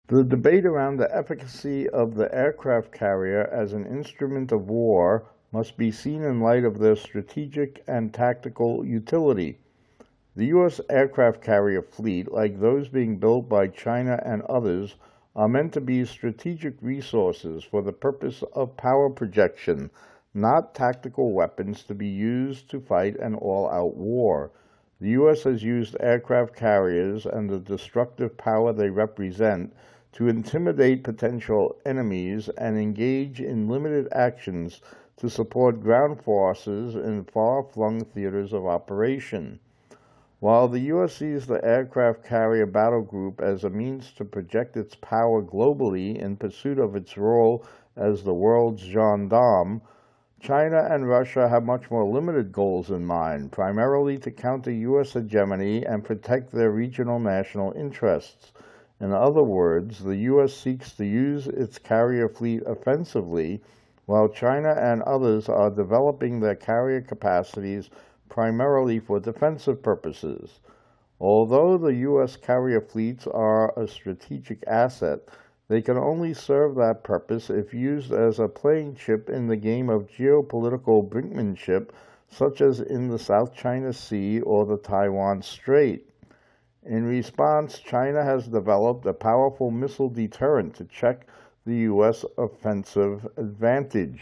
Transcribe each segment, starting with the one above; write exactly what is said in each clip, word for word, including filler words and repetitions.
The debate around the efficacy of the aircraft carrier as an instrument of war must be seen in light of their strategic and tactical utility. The U S aircraft carrier fleet, like those being built by China and others, are meant to be strategic resources for the purpose of power projection, not tactical weapons to be used to fight an all-out war. The U S has used aircraft carriers and the destructive power they represent to intimidate potential enemies and engage in limited actions to support ground forces in far-flung theaters of operation. While the U S sees the aircraft carrier battle group as a means to project its power globally in pursuit of its role as the world's gendarme, China and Russia have much more limited goals in mind, primarily to counter U S hegemony and protect their regional national interests. In other words, the U S seeks to use its carrier fleet offensively, while China and others are developing their carrier capacities primarily for defensive purposes. Although the U S carrier fleets are a strategic asset, they can only serve that purpose if used as a playing chip in the game of geopolitical brinkmanship, such as in the South China Sea or the Taiwan Strait. In response, China has developed a powerful missile deterrent to check the U S offensive advantage.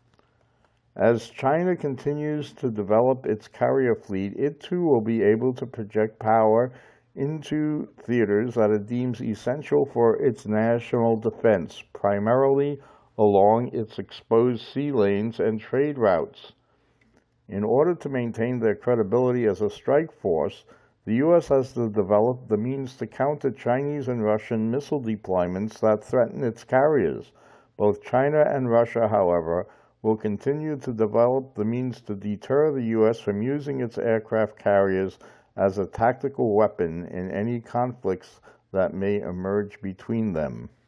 As China continues to develop its carrier fleet, it too will be able to project power into theaters that it deems essential for its national defense, primarily along its exposed sea lanes and trade routes. In order to maintain their credibility as a strike force, the U S has to develop the means to counter Chinese and Russian missile deployments that threaten its carriers. Both China and Russia, however, will continue to develop the means to deter the U S from using its aircraft carriers as a tactical weapon in any conflicts that may emerge between them.